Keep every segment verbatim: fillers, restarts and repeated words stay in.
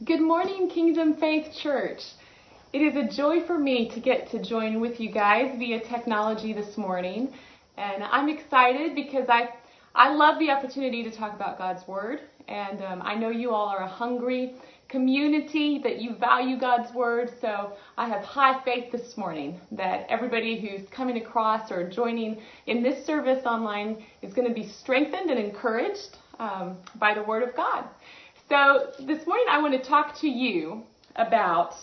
Good morning, Kingdom Faith Church. It is a joy for me to get to join with you guys via technology this morning. And I'm excited because I I love the opportunity to talk about God's Word. And um, I know you all are a hungry community that you value God's Word. So I have high faith this morning that everybody who's coming across or joining in this service online is going to be strengthened and encouraged um, by the Word of God. So this morning I want to talk to you about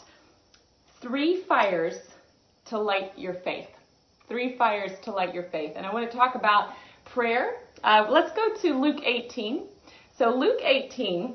three fires to light your faith. Three fires to light your faith. And I want to talk about prayer. Uh, let's go to Luke eighteen. So Luke eighteen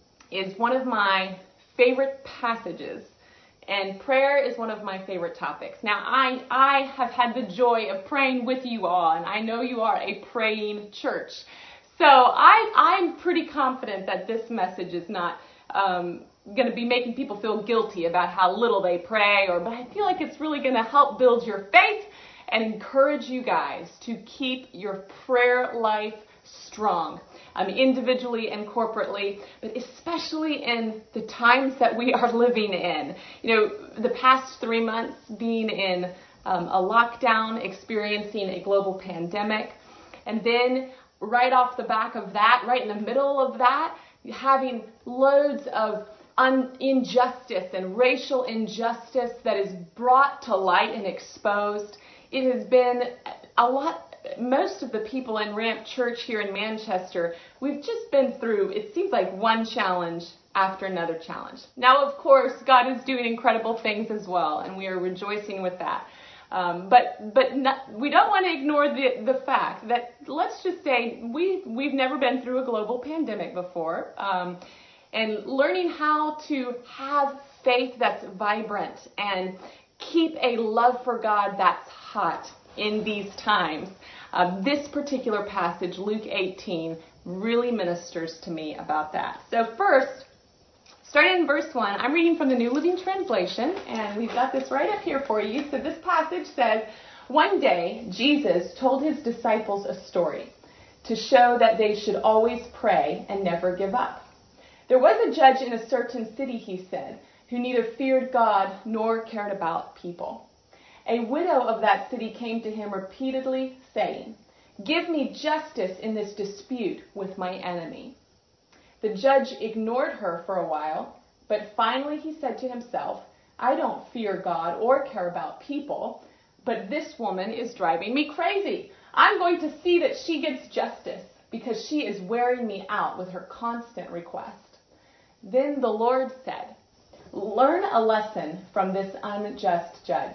is one of my favorite passages, and prayer is one of my favorite topics. Now, I, I have had the joy of praying with you all, and I know you are a praying church. So I, I'm pretty confident that this message is not um, going to be making people feel guilty about how little they pray, or but I feel like it's really going to help build your faith and encourage you guys to keep your prayer life strong, um, individually and corporately, but especially in the times that we are living in. You know, the past three months being in um, a lockdown, experiencing a global pandemic, and then right off the back of that, right in the middle of that, having loads of un- injustice and racial injustice that is brought to light and exposed. It has been a lot, most of the people in Ramp Church here in Manchester, we've just been through, it seems like one challenge after another challenge. Now, of course, God is doing incredible things as well, and we are rejoicing with that. Um, but but not, we don't want to ignore the the fact that, let's just say, we, we've never been through a global pandemic before. Um, and learning how to have faith that's vibrant and keep a love for God that's hot in these times. Uh, this particular passage, Luke eighteen, really ministers to me about that. So first, starting in verse one, I'm reading from the New Living Translation, and we've got this right up here for you. So this passage says, one day Jesus told his disciples a story to show that they should always pray and never give up. There was a judge in a certain city, he said, who neither feared God nor cared about people. A widow of that city came to him repeatedly, saying, "Give me justice in this dispute with my enemy." The judge ignored her for a while, but finally he said to himself, "I don't fear God or care about people, but this woman is driving me crazy. I'm going to see that she gets justice because she is wearing me out with her constant request." Then the Lord said, "Learn a lesson from this unjust judge.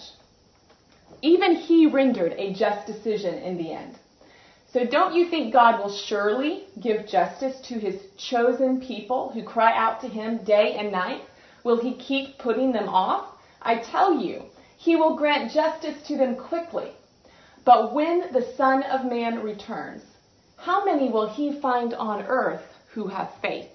Even he rendered a just decision in the end. So don't you think God will surely give justice to his chosen people who cry out to him day and night? Will he keep putting them off? I tell you, he will grant justice to them quickly. But when the Son of Man returns, how many will he find on earth who have faith?"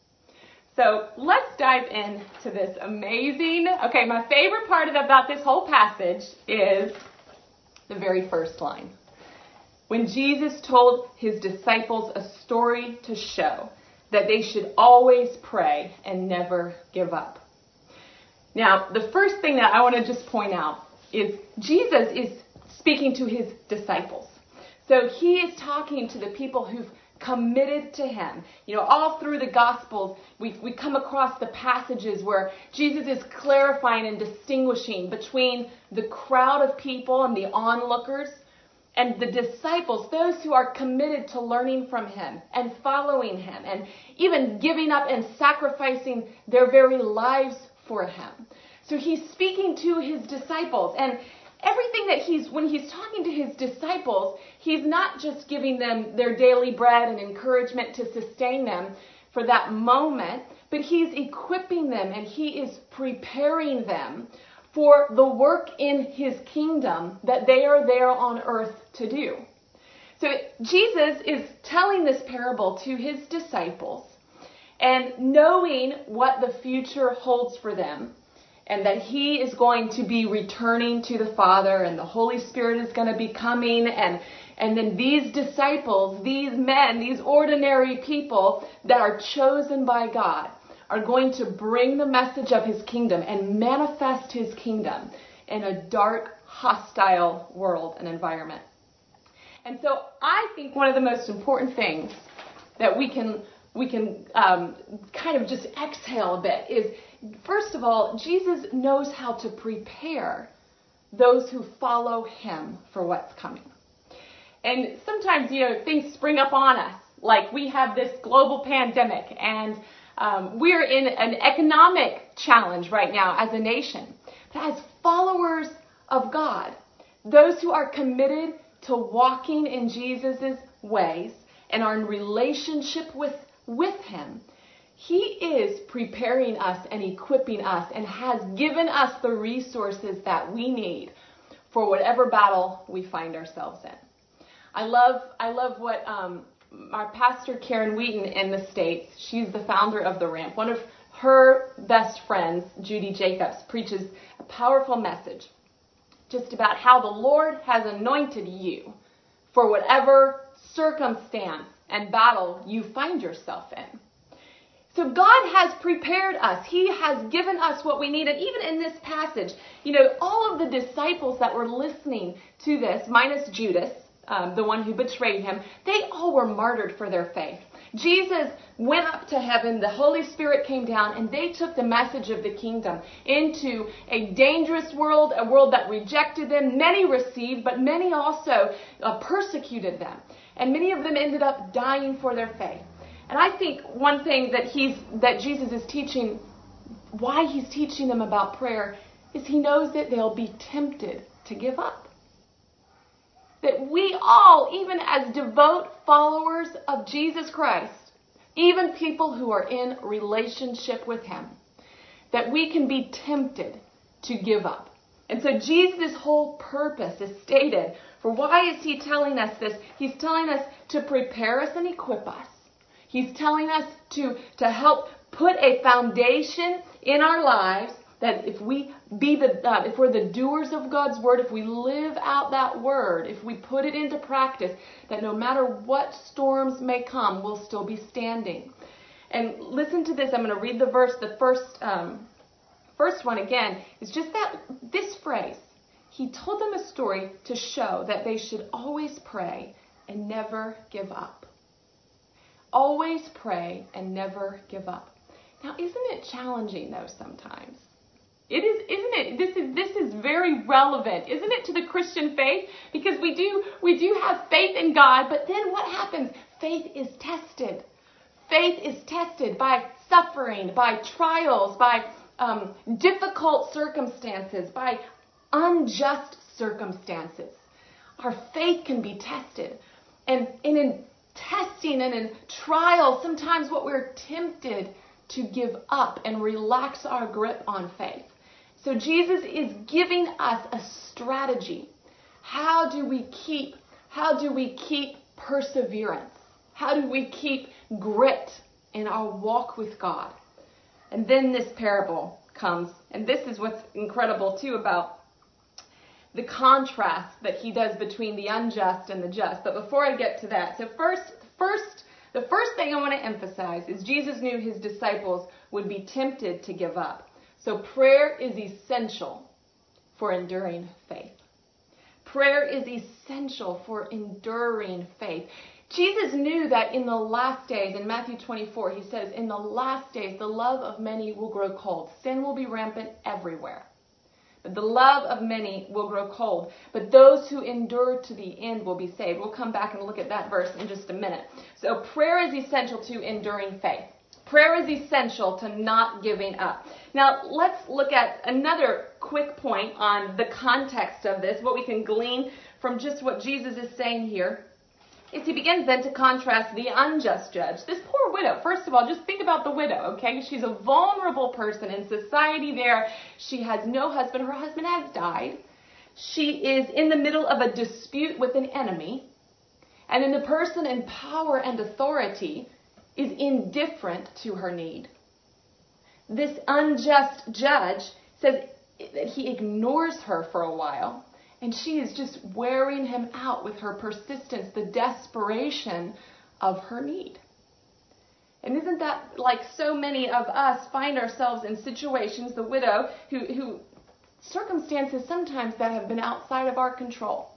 So let's dive into this amazing, okay, my favorite part about this whole passage is the very first line. When Jesus told his disciples a story to show that they should always pray and never give up. Now, the first thing that I want to just point out is Jesus is speaking to his disciples. So he is talking to the people who've committed to him. You know, all through the Gospels, we, we come across the passages where Jesus is clarifying and distinguishing between the crowd of people and the onlookers and the disciples, those who are committed to learning from him and following him and even giving up and sacrificing their very lives for him. So he's speaking to his disciples, and everything that he's, when he's talking to his disciples, he's not just giving them their daily bread and encouragement to sustain them for that moment, but he's equipping them and he is preparing them for the work in his kingdom that they are there on earth to do. So Jesus is telling this parable to his disciples and knowing what the future holds for them, and that he is going to be returning to the Father, and the Holy Spirit is going to be coming, and, and then these disciples, these men, these ordinary people that are chosen by God are going to bring the message of his kingdom and manifest his kingdom in a dark, hostile world and environment. And so I think one of the most important things that we can we can um, kind of just exhale a bit is, first of all, Jesus knows how to prepare those who follow him for what's coming. And sometimes, you know, things spring up on us, like we have this global pandemic, and um, we're in an economic challenge right now as a nation. But as followers of God, those who are committed to walking in Jesus' ways and are in relationship with, with him, he is preparing us and equipping us and has given us the resources that we need for whatever battle we find ourselves in. I love I love what um, our pastor Karen Wheaton in the States, she's the founder of The Ramp. One of her best friends, Judy Jacobs, preaches a powerful message just about how the Lord has anointed you for whatever circumstance and battle you find yourself in. So God has prepared us. He has given us what we need. And even in this passage, you know, all of the disciples that were listening to this, minus Judas, um, the one who betrayed him, they all were martyred for their faith. Jesus went up to heaven, the Holy Spirit came down, and they took the message of the kingdom into a dangerous world, a world that rejected them. Many received, but many also uh, persecuted them. And many of them ended up dying for their faith. And I think one thing that he's that Jesus is teaching, why he's teaching them about prayer, is he knows that they'll be tempted to give up. That we all, even as devout followers of Jesus Christ, even people who are in relationship with him, that we can be tempted to give up. And so Jesus' whole purpose is stated. For why is he telling us this? He's telling us to prepare us and equip us. He's telling us to, to help put a foundation in our lives that if we be the, uh, if we're the doers of God's word, if we live out that word, if we put it into practice, that no matter what storms may come, we'll still be standing. And listen to this. I'm going to read the verse. The first, um, first one again is just that this phrase. He told them a story to show that they should always pray and never give up. Always pray and never give up. Now, isn't it challenging though sometimes? It is, isn't it? This is this is very relevant, isn't it, to the Christian faith? Because we do we do have faith in God, but then what happens? Faith is tested. Faith is tested by suffering, by trials, by um, difficult circumstances, by unjust circumstances. Our faith can be tested, and, and in testing and in trials, sometimes what we're tempted to give up and relax our grip on faith. So Jesus is giving us a strategy. How do we keep, how do we keep perseverance? How do we keep grit in our walk with God? And then this parable comes, and this is what's incredible too about the contrast that he does between the unjust and the just. But before I get to that, so first, first, the first thing I want to emphasize is Jesus knew his disciples would be tempted to give up. So prayer is essential for enduring faith. Prayer is essential for enduring faith. Jesus knew that in the last days, in Matthew twenty-four, he says, in the last days, the love of many will grow cold. Sin will be rampant everywhere. But the love of many will grow cold. But those who endure to the end will be saved. We'll come back and look at that verse in just a minute. So prayer is essential to enduring faith. Prayer is essential to not giving up. Now, let's look at another quick point on the context of this, what we can glean from just what Jesus is saying here. Is he begins then to contrast the unjust judge. This poor widow, first of all, just think about the widow, okay? She's a vulnerable person in society there. She has no husband. Her husband has died. She is in the middle of a dispute with an enemy. And then the person in power and authority is indifferent to her need. This unjust judge says that he ignores her for a while. And she is just wearing him out with her persistence, the desperation of her need. And isn't that like so many of us find ourselves in situations, the widow, who, who circumstances sometimes that have been outside of our control.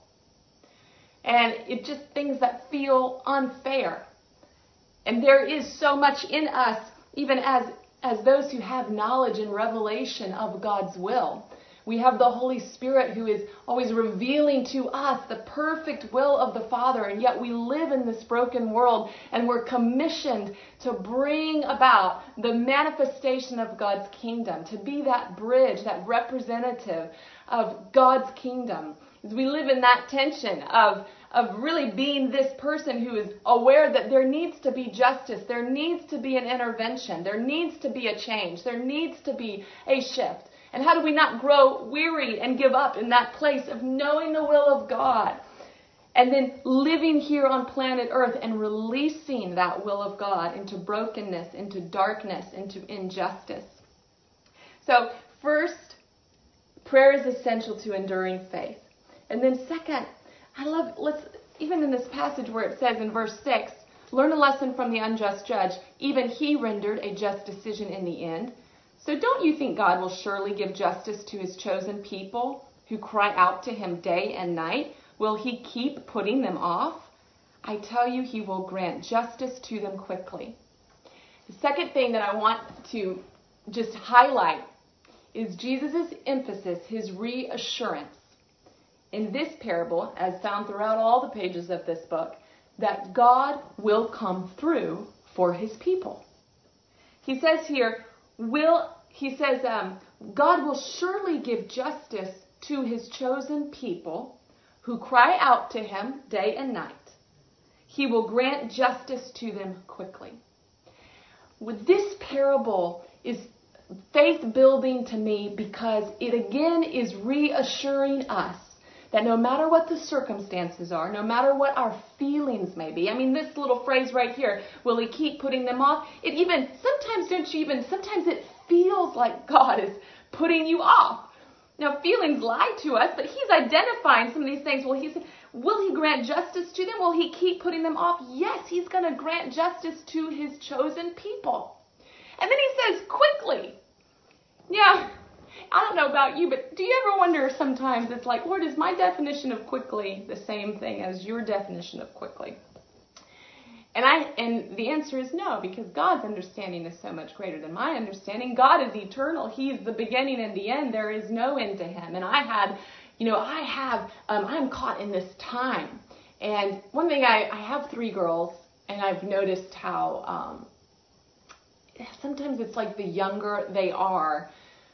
And it just things that feel unfair. And there is so much in us, even as, as those who have knowledge and revelation of God's will. We have the Holy Spirit who is always revealing to us the perfect will of the Father, and yet we live in this broken world, and we're commissioned to bring about the manifestation of God's kingdom, to be that bridge, that representative of God's kingdom. As we live in that tension of, of really being this person who is aware that there needs to be justice, there needs to be an intervention, there needs to be a change, there needs to be a shift. And how do we not grow weary and give up in that place of knowing the will of God? And then living here on planet Earth and releasing that will of God into brokenness, into darkness, into injustice. So first, prayer is essential to enduring faith. And then second, I love, let's, even in this passage where it says in verse six, learn a lesson from the unjust judge. Even he rendered a just decision in the end. So don't you think God will surely give justice to his chosen people who cry out to him day and night? Will he keep putting them off? I tell you, he will grant justice to them quickly. The second thing that I want to just highlight is Jesus' emphasis, his reassurance in this parable, as found throughout all the pages of this book, that God will come through for his people. He says here, Will he says, um, God will surely give justice to his chosen people who cry out to him day and night. He will grant justice to them quickly. With this parable is faith building to me because it again is reassuring us that no matter what the circumstances are, no matter what our feelings may be, I mean, this little phrase right here, will he keep putting them off? It even, sometimes don't you even, sometimes it feels like God is putting you off. Now, feelings lie to us, but he's identifying some of these things. Well, he's, will he grant justice to them? Will he keep putting them off? Yes, he's going to grant justice to his chosen people. And then he says, quickly. Yeah. I don't know about you, but do you ever wonder sometimes, it's like, Lord, is my definition of quickly the same thing as your definition of quickly? And I, and the answer is no, because God's understanding is so much greater than my understanding. God is eternal. He's the beginning and the end. There is no end to him. And I had, you know, I have, um, I'm caught in this time. And one thing, I, I have three girls, and I've noticed how um, sometimes it's like the younger they are,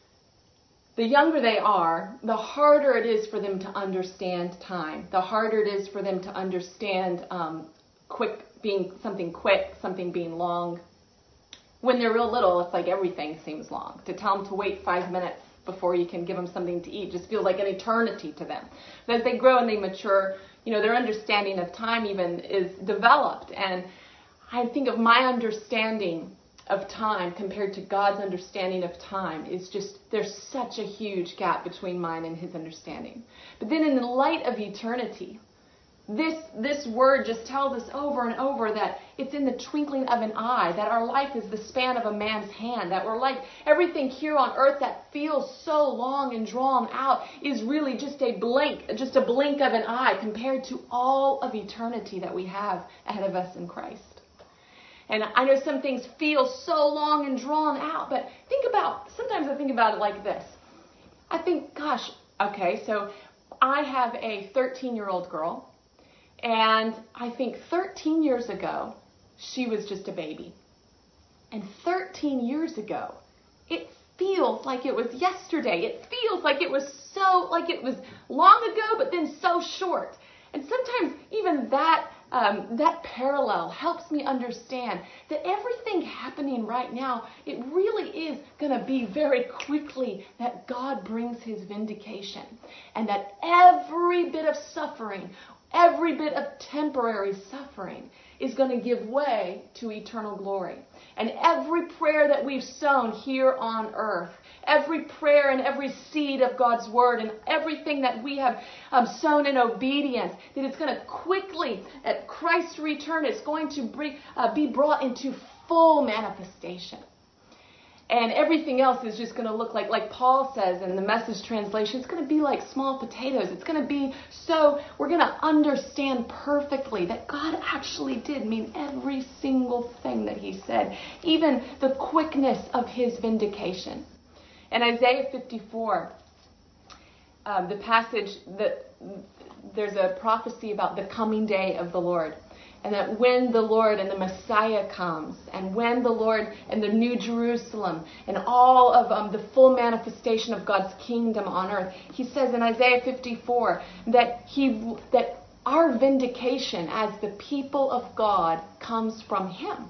The younger they are, the harder it is for them to understand time. The harder it is for them to understand um, quick being something quick, something being long. When they're real little, it's like everything seems long. To tell them to wait five minutes before you can give them something to eat just feels like an eternity to them. But as they grow and they mature, you know, their understanding of time even is developed. And I think of my understanding of time compared to God's understanding of time is just, there's such a huge gap between mine and his understanding. But then in the light of eternity, this this word just tells us over and over that it's in the twinkling of an eye, that our life is the span of a man's hand, that we're like everything here on earth that feels so long and drawn out is really just a blink, just a blink of an eye compared to all of eternity that we have ahead of us in Christ. And I know some things feel so long and drawn out, but think about, sometimes I think about it like this. I think, gosh, okay, so I have a thirteen-year-old girl, and I think thirteen years ago, she was just a baby. And thirteen years ago, it feels like it was yesterday. It feels like it was so, like it was long ago, but then so short. And sometimes even that Um, that parallel helps me understand that everything happening right now, it really is going to be very quickly that God brings his vindication. And that every bit of suffering, every bit of temporary suffering is going to give way to eternal glory. And every prayer that we've sown here on earth, every prayer and every seed of God's word and everything that we have um, sown in obedience, that it's going to quickly, at Christ's return, it's going to bring, uh, be brought into full manifestation. And everything else is just going to look like, like Paul says in the Message translation, it's going to be like small potatoes. It's going to be so, we're going to understand perfectly that God actually did mean every single thing that he said, even the quickness of his vindication. In Isaiah fifty-four, um, the passage that there's a prophecy about the coming day of the Lord. And that when the Lord and the Messiah comes, and when the Lord and the New Jerusalem, and all of um, the full manifestation of God's kingdom on earth, he says in Isaiah fifty-four that he that our vindication as the people of God comes from him,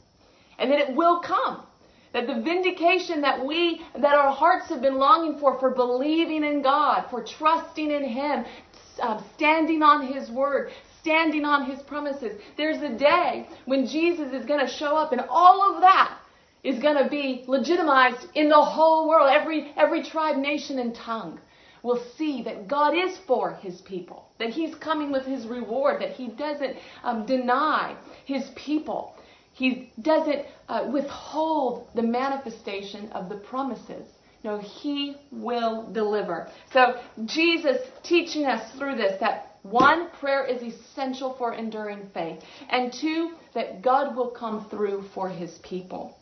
and that it will come. That the vindication that we, that our hearts have been longing for, for believing in God, for trusting in him, uh, standing on his word, standing on his promises. There's a day when Jesus is going to show up, and all of that is going to be legitimized in the whole world. Every, every tribe, nation, and tongue will see that God is for his people, that he's coming with his reward, that he doesn't um, deny his people. He doesn't uh, withhold the manifestation of the promises. No, he will deliver. So Jesus teaching us through this that one, prayer is essential for enduring faith. And two, that God will come through for his people.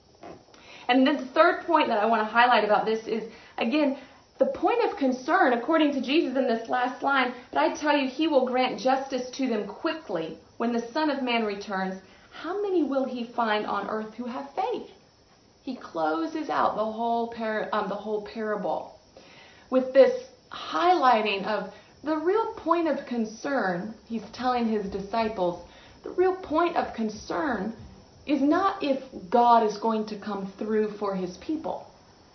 And then the third point that I want to highlight about this is, again, the point of concern, according to Jesus in this last line, but I tell you, he will grant justice to them quickly when the Son of Man returns. How many will he find on earth who have faith? He closes out the whole par- um, the whole parable with this highlighting of the real point of concern. He's telling his disciples, the real point of concern is not if God is going to come through for his people.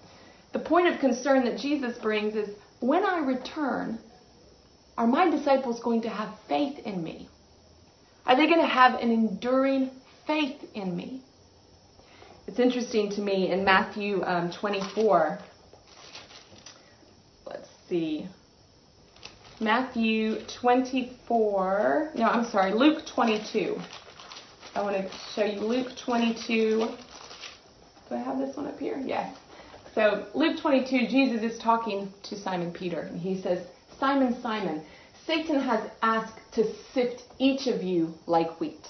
The point of concern that Jesus brings is, when I return, are my disciples going to have faith in me? Are they going to have an enduring faith in me? It's interesting to me in Matthew um, twenty-four. Let's see. Matthew twenty-four. No, I'm sorry, Luke twenty-two. I want to show you Luke twenty-two. Do I have this one up here? Yes. So Luke twenty-two, Jesus is talking to Simon Peter. And he says, Simon, Simon, Satan has asked to sift each of you like wheat.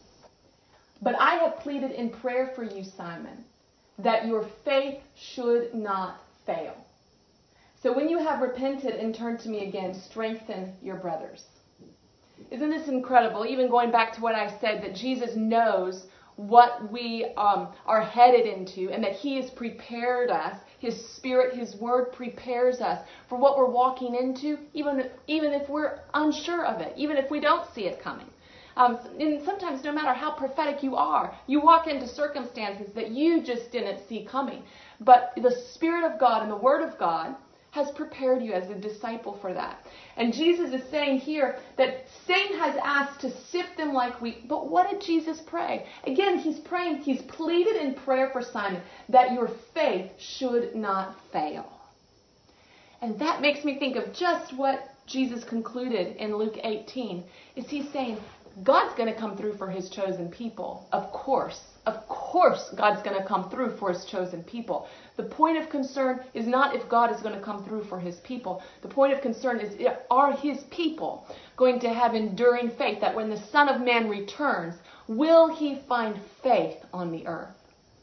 But I have pleaded in prayer for you, Simon, that your faith should not fail. So when you have repented and turned to me again, strengthen your brothers. Isn't this incredible? Even going back to what I said, that Jesus knows what we um, are headed into, and that he has prepared us. His Spirit, his Word prepares us for what we're walking into, even, even if we're unsure of it, even if we don't see it coming. Um, and sometimes, no matter how prophetic you are, you walk into circumstances that you just didn't see coming. But the Spirit of God and the Word of God has prepared you as a disciple for that. And Jesus is saying here that Satan has asked to sift them like wheat. But what did Jesus pray? Again, he's praying, he's pleaded in prayer for Simon that your faith should not fail. And that makes me think of just what Jesus concluded in Luke eighteen. Is he's saying, God's going to come through for his chosen people. Of course. Of course God's going to come through for his chosen people. The point of concern is not if God is going to come through for his people. The point of concern is, are his people going to have enduring faith, that when the Son of Man returns, will he find faith on the earth?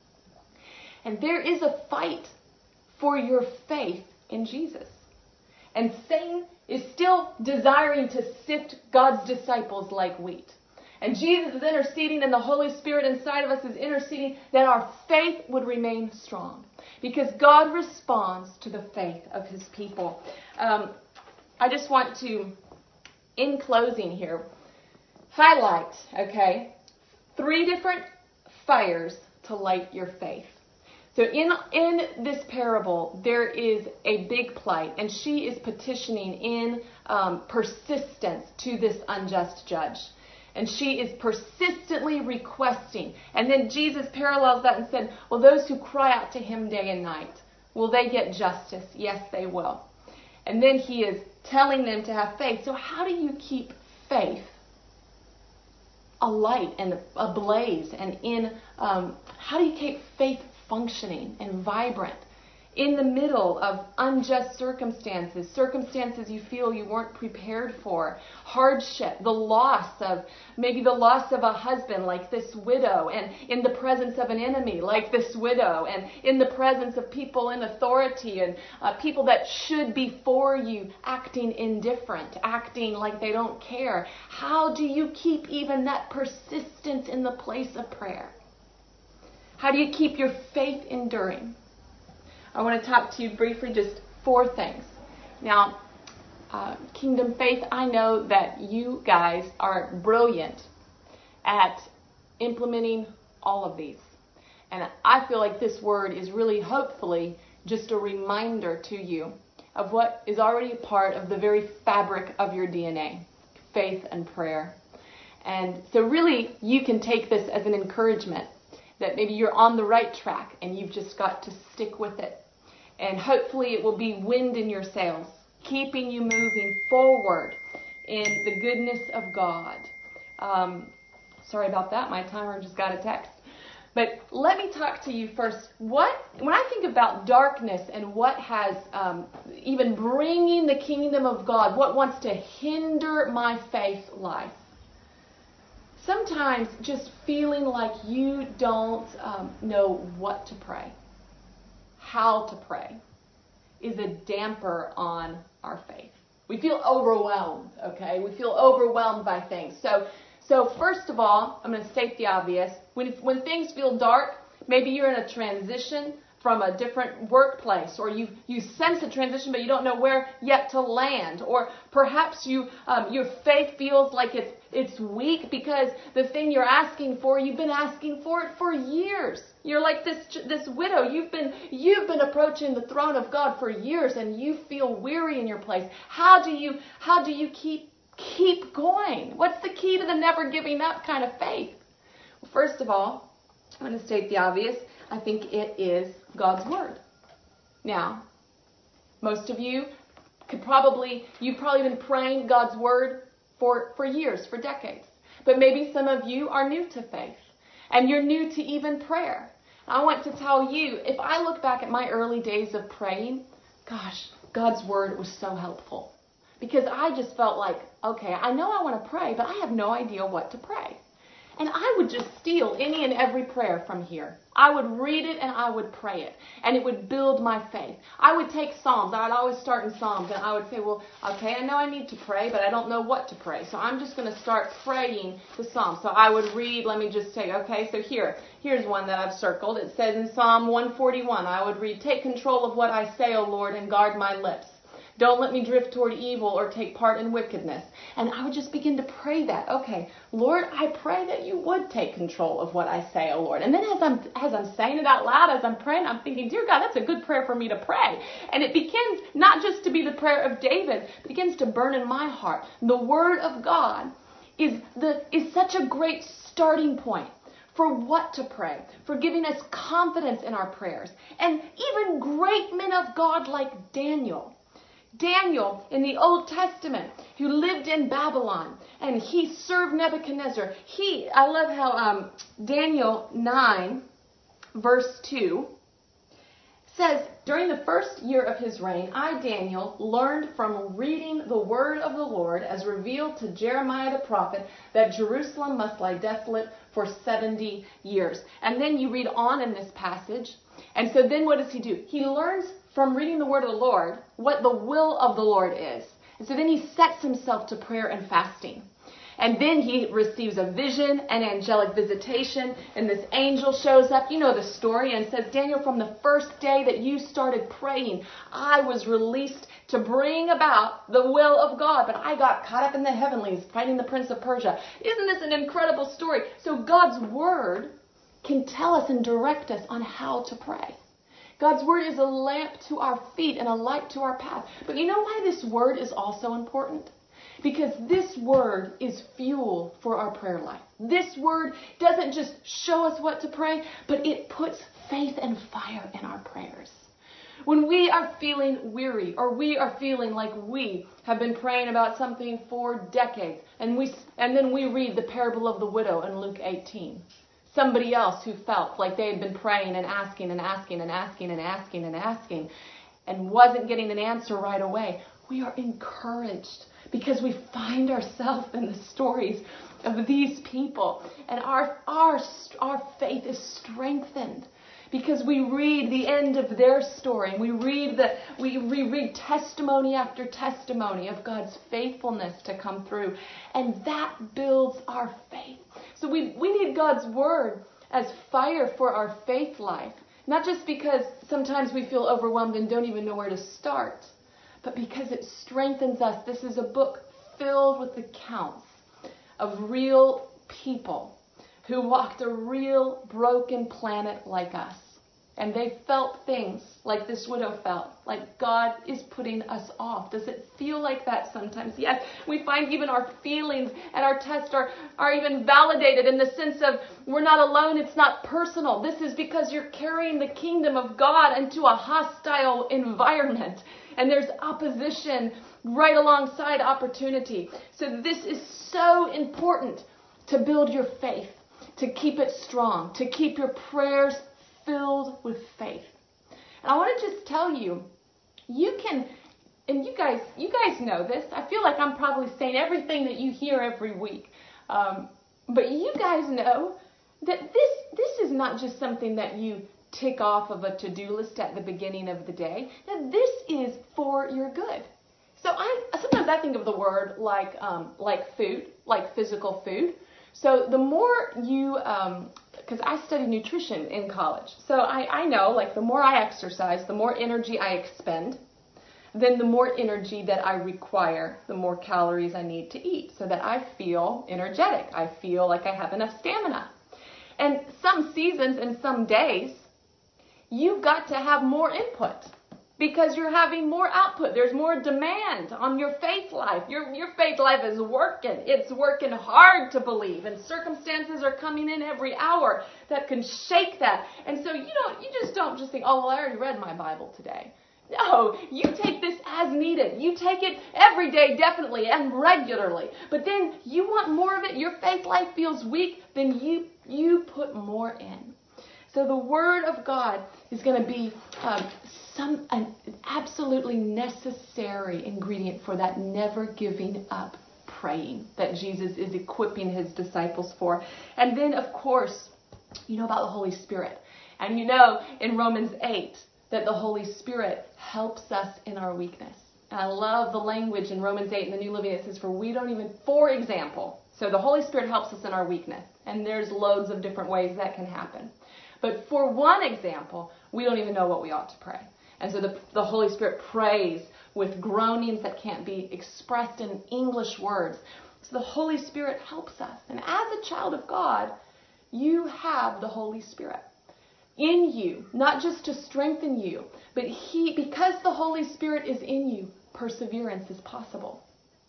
And there is a fight for your faith in Jesus. And Satan is still desiring to sift God's disciples like wheat. And Jesus is interceding, and the Holy Spirit inside of us is interceding that our faith would remain strong. Because God responds to the faith of his people. Um, I just want to, in closing here, highlight, okay, three different fires to light your faith. So in, in this parable, there is a big plight, and she is petitioning in um, persistence to this unjust judge. And she is persistently requesting. And then Jesus parallels that and said, well, those who cry out to him day and night, will they get justice? Yes, they will. And then he is telling them to have faith. So how do you keep faith a light and a blaze, and in um, how do you keep faith functioning and vibrant in the middle of unjust circumstances, circumstances you feel you weren't prepared for, hardship, the loss of, maybe the loss of a husband like this widow, and in the presence of an enemy like this widow, and in the presence of people in authority and uh, people that should be for you acting indifferent, acting like they don't care. How do you keep even that persistence in the place of prayer? How do you keep your faith enduring? I want to talk to you briefly, just four things. Now, uh, Kingdom Faith, I know that you guys are brilliant at implementing all of these. And I feel like this word is really, hopefully, just a reminder to you of what is already part of the very fabric of your D N A, faith and prayer. And so really, you can take this as an encouragement that maybe you're on the right track and you've just got to stick with it. And hopefully it will be wind in your sails, keeping you moving forward in the goodness of God. Um, sorry about that. My timer just got a text. But let me talk to you first. What, when I think about darkness and what has um, even bringing the kingdom of God, what wants to hinder my faith life, sometimes just feeling like you don't um, know what to pray, how to pray, is a damper on our faith. We feel overwhelmed, okay? We feel overwhelmed by things. So, so first of all, I'm going to state the obvious. When, when things feel dark, maybe you're in a transition from a different workplace, or you you sense a transition, but you don't know where yet to land, or perhaps you um, your faith feels like it's it's weak because the thing you're asking for, you've been asking for it for years. You're like this this widow. You've been you've been approaching the throne of God for years, and you feel weary in your place. How do you how do you keep keep going? What's the key to the never giving up kind of faith? Well, first of all, I'm going to state the obvious. I think it is God's Word. Now, most of you could probably, you've probably been praying God's Word for, for years, for decades. But maybe some of you are new to faith, and you're new to even prayer. I want to tell you, if I look back at my early days of praying, gosh, God's Word was so helpful. Because I just felt like, okay, I know I want to pray, but I have no idea what to pray. And I would just steal any and every prayer from here. I would read it and I would pray it. And it would build my faith. I would take Psalms. I would always start in Psalms. And I would say, well, okay, I know I need to pray, but I don't know what to pray. So I'm just going to start praying the Psalms. So I would read, let me just say, okay, so here, here's one that I've circled. It says in Psalm one forty-one, I would read, take control of what I say, O Lord, and guard my lips. Don't let me drift toward evil or take part in wickedness. And I would just begin to pray that. Okay, Lord, I pray that you would take control of what I say, oh Lord. And then as I'm as I'm saying it out loud, as I'm praying, I'm thinking, dear God, that's a good prayer for me to pray. And it begins not just to be the prayer of David, it begins to burn in my heart. The Word of God is the is such a great starting point for what to pray, for giving us confidence in our prayers. And even great men of God like Daniel. Daniel in the Old Testament, who lived in Babylon, and he served Nebuchadnezzar. He, I love how um, Daniel nine, verse two, says, during the first year of his reign, I, Daniel, learned from reading the word of the Lord as revealed to Jeremiah the prophet that Jerusalem must lie desolate for seventy years. And then you read on in this passage, and so then what does he do? He learns from reading the word of the Lord what the will of the Lord is. And so then he sets himself to prayer and fasting. And then he receives a vision, an angelic visitation, and this angel shows up. You know the story, and says, Daniel, from the first day that you started praying, I was released to bring about the will of God, but I got caught up in the heavenlies fighting the prince of Persia. Isn't this an incredible story? So God's word can tell us and direct us on how to pray. God's word is a lamp to our feet and a light to our path. But you know why this word is also important? Because this word is fuel for our prayer life. This word doesn't just show us what to pray, but it puts faith and fire in our prayers. When we are feeling weary, or we are feeling like we have been praying about something for decades, and we and then we read the parable of the widow in Luke eighteen. Somebody else who felt like they had been praying and asking and asking and asking and asking and asking and wasn't getting an answer right away. We are encouraged because we find ourselves in the stories of these people, and our our our faith is strengthened. Because we read the end of their story, and we read the we, we read testimony after testimony of God's faithfulness to come through, and that builds our faith. So we we need God's word as fire for our faith life, not just because sometimes we feel overwhelmed and don't even know where to start, but because it strengthens us. This is a book filled with accounts of real people who walked a real broken planet like us. And they felt things like this widow felt, like God is putting us off. Does it feel like that sometimes? Yes, we find even our feelings and our tests are, are even validated in the sense of we're not alone, it's not personal. This is because you're carrying the kingdom of God into a hostile environment. And there's opposition right alongside opportunity. So this is so important to build your faith, to keep it strong, to keep your prayers filled with faith. And I want to just tell you, you can, and you guys, you guys know this. I feel like I'm probably saying everything that you hear every week. Um, but you guys know that this, this is not just something that you tick off of a to-do list at the beginning of the day. That this is for your good. So I sometimes I think of the word like um, like food, like physical food. So the more you, because um, I studied nutrition in college, so I, I know like the more I exercise, the more energy I expend, then the more energy that I require, the more calories I need to eat so that I feel energetic. I feel like I have enough stamina. And some seasons and some days, you've got to have more input because you're having more output. There's more demand on your faith life. Your, your faith life is working. It's working hard to believe, and circumstances are coming in every hour that can shake that. And so you don't, you just don't just think, oh, well, I already read my Bible today. No, you take this as needed. You take it every day, definitely, and regularly. But then you want more of it. Your faith life feels weak. Then you you put more in. So the Word of God is going to be um, some an absolutely necessary ingredient for that never giving up praying that Jesus is equipping his disciples for. And then, of course, you know about the Holy Spirit. And you know in Romans eight that the Holy Spirit helps us in our weakness. And I love the language in Romans eight in the New Living. It says, for we don't even, for example, so the Holy Spirit helps us in our weakness. And there's loads of different ways that can happen. But for one example, we don't even know what we ought to pray. And so the, the Holy Spirit prays with groanings that can't be expressed in English words. So the Holy Spirit helps us. And as a child of God, you have the Holy Spirit in you, not just to strengthen you, but he, because the Holy Spirit is in you, perseverance is possible.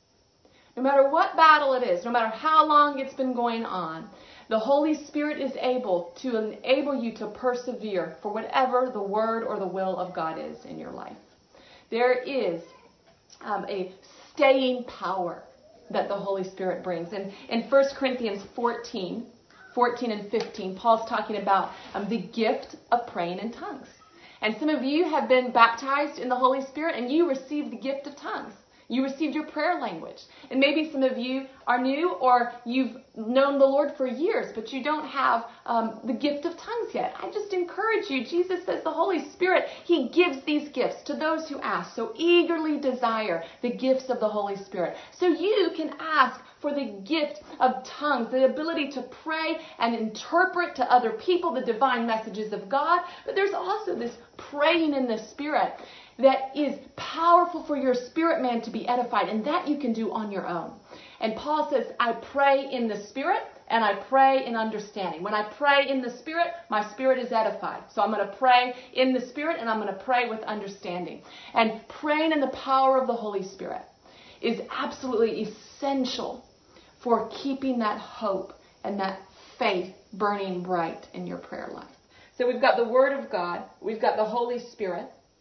No matter what battle it is, no matter how long it's been going on, the Holy Spirit is able to enable you to persevere for whatever the word or the will of God is in your life. There is um, a staying power that the Holy Spirit brings. And in First Corinthians fourteen, fourteen and fifteen, Paul's talking about um, the gift of praying in tongues. And some of you have been baptized in the Holy Spirit and you received the gift of tongues. You received your prayer language. And maybe some of you are new or you've known the Lord for years, but you don't have um, the gift of tongues yet. I just encourage you. Jesus says the Holy Spirit, he gives these gifts to those who ask. So eagerly desire the gifts of the Holy Spirit. So you can ask for the gift of tongues, the ability to pray and interpret to other people the divine messages of God. But there's also this praying in the Spirit that is powerful for your spirit man to be edified, and that you can do on your own. And Paul says, I pray in the Spirit and I pray in understanding. When I pray in the Spirit, my spirit is edified. So I'm going to pray in the Spirit and I'm going to pray with understanding. And praying in the power of the Holy Spirit is absolutely essential for keeping that hope and that faith burning bright in your prayer life. So we've got the Word of God, we've got the Holy Spirit,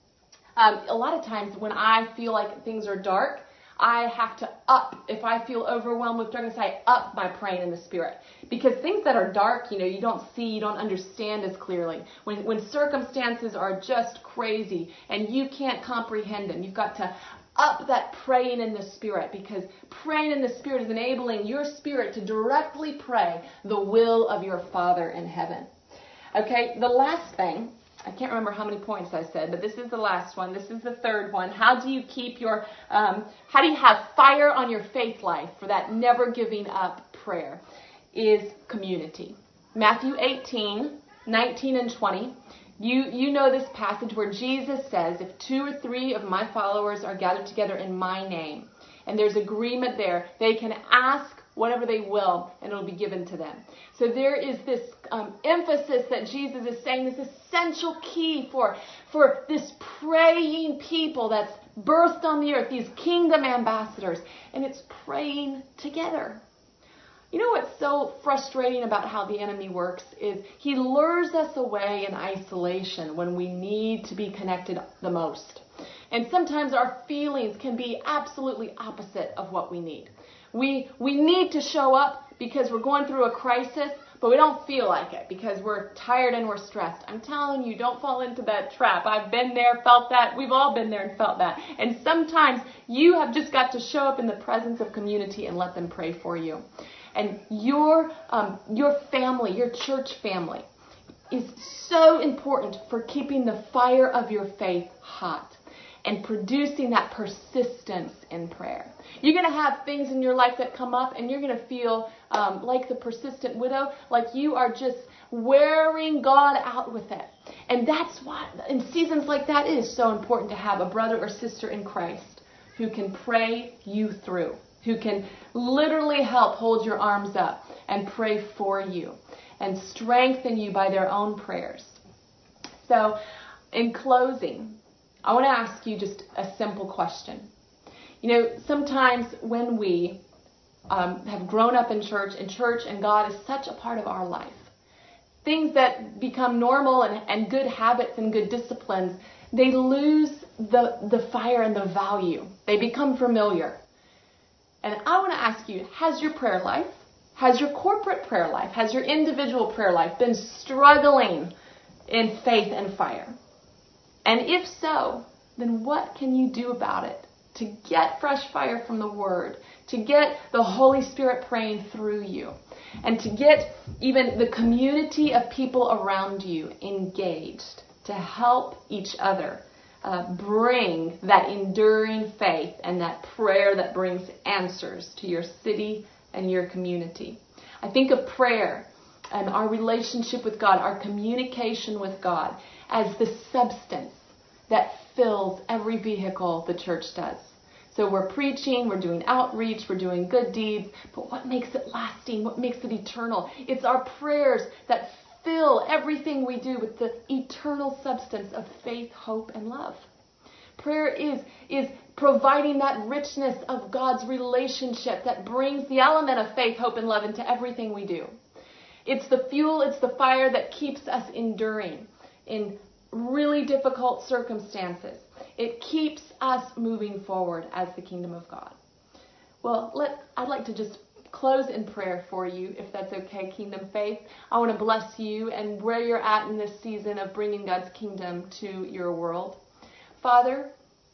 Um, a lot of times when I feel like things are dark, I have to up, if I feel overwhelmed with darkness, I up my praying in the Spirit. Because things that are dark, you know, you don't see, you don't understand as clearly. When, when circumstances are just crazy and you can't comprehend them, you've got to up that praying in the Spirit, because praying in the Spirit is enabling your spirit to directly pray the will of your Father in heaven. Okay, the last thing, I can't remember how many points I said, but this is the last one. This is the third one. How do you keep your, um, how do you have fire on your faith life for that never giving up prayer? Is community. Matthew eighteen, nineteen and twenty. You, you know this passage where Jesus says, if two or three of my followers are gathered together in my name, and there's agreement there, they can ask whatever they will, and it'll be given to them. So there is this um, emphasis that Jesus is saying, this essential key for, for this praying people that's birthed on the earth, these kingdom ambassadors, and it's praying together. You know what's so frustrating about how the enemy works is he lures us away in isolation when we need to be connected the most. And sometimes our feelings can be absolutely opposite of what we need. We we need to show up because we're going through a crisis, but we don't feel like it because we're tired and we're stressed. I'm telling you, don't fall into that trap. I've been there, felt that. We've all been there and felt that. And sometimes you have just got to show up in the presence of community and let them pray for you. And your um, your family, your church family, is so important for keeping the fire of your faith hot and producing that persistence in prayer. You're going to have things in your life that come up, and you're going to feel um, like the persistent widow, like you are just wearing God out with it. And that's why, in seasons like that, it is so important to have a brother or sister in Christ who can pray you through, who can literally help hold your arms up and pray for you and strengthen you by their own prayers. So, in closing, I want to ask you just a simple question. You know, sometimes when we um, have grown up in church, and church and God is such a part of our life, things that become normal and, and good habits and good disciplines, they lose the, the fire and the value. They become familiar. And I want to ask you, has your prayer life, has your corporate prayer life, has your individual prayer life been struggling in faith and fire? And if so, then what can you do about it to get fresh fire from the Word, to get the Holy Spirit praying through you, and to get even the community of people around you engaged to help each other uh, bring that enduring faith and that prayer that brings answers to your city and your community? I think of prayer and our relationship with God, our communication with God, as the substance that fills every vehicle the church does. So we're preaching, we're doing outreach, we're doing good deeds, but what makes it lasting? What makes it eternal? It's our prayers that fill everything we do with the eternal substance of faith, hope, and love. Prayer is, is providing that richness of God's relationship that brings the element of faith, hope, and love into everything we do. It's the fuel, it's the fire that keeps us enduring in really difficult circumstances. It keeps us moving forward as the kingdom of God. Well, let I'd like to just close in prayer for you, if that's okay, Kingdom Faith. I want to bless you and where you're at in this season of bringing God's kingdom to your world. Father,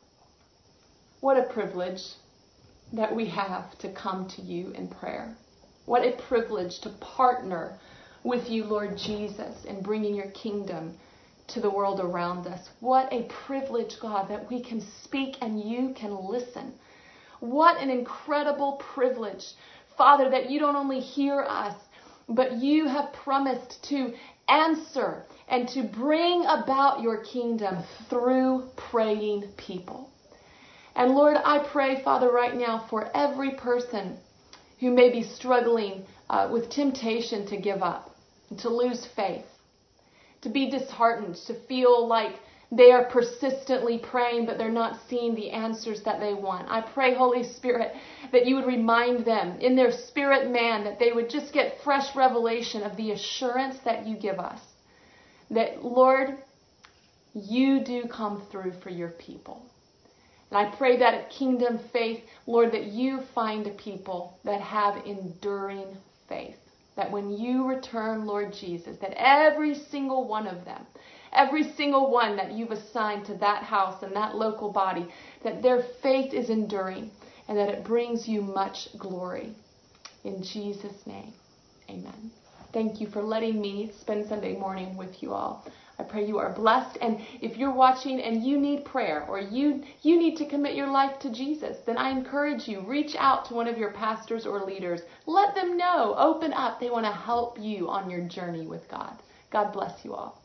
what a privilege that we have to come to you in prayer. What a privilege to partner with you, Lord Jesus, in bringing your kingdom to the world around us. What a privilege, God, that we can speak and you can listen. What an incredible privilege, Father, that you don't only hear us, but you have promised to answer and to bring about your kingdom through praying people. And Lord, I pray, Father, right now for every person who may be struggling uh, with temptation to give up, to lose faith, to be disheartened, to feel like they are persistently praying, but they're not seeing the answers that they want. I pray, Holy Spirit, that you would remind them in their spirit man that they would just get fresh revelation of the assurance that you give us. That, Lord, you do come through for your people. And I pray that at Kingdom Faith, Lord, that you find a people that have enduring faith. That when you return, Lord Jesus, that every single one of them, every single one that you've assigned to that house and that local body, that their faith is enduring and that it brings you much glory. In Jesus' name, amen. Thank you for letting me spend Sunday morning with you all. I pray you are blessed. And if you're watching and you need prayer or you, you need to commit your life to Jesus, then I encourage you, reach out to one of your pastors or leaders. Let them know. Open up. They want to help you on your journey with God. God bless you all.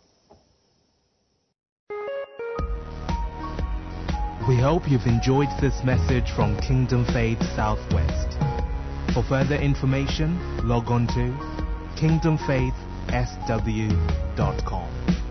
We hope you've enjoyed this message from Kingdom Faith Southwest. For further information, log on to kingdom faith s w dot com.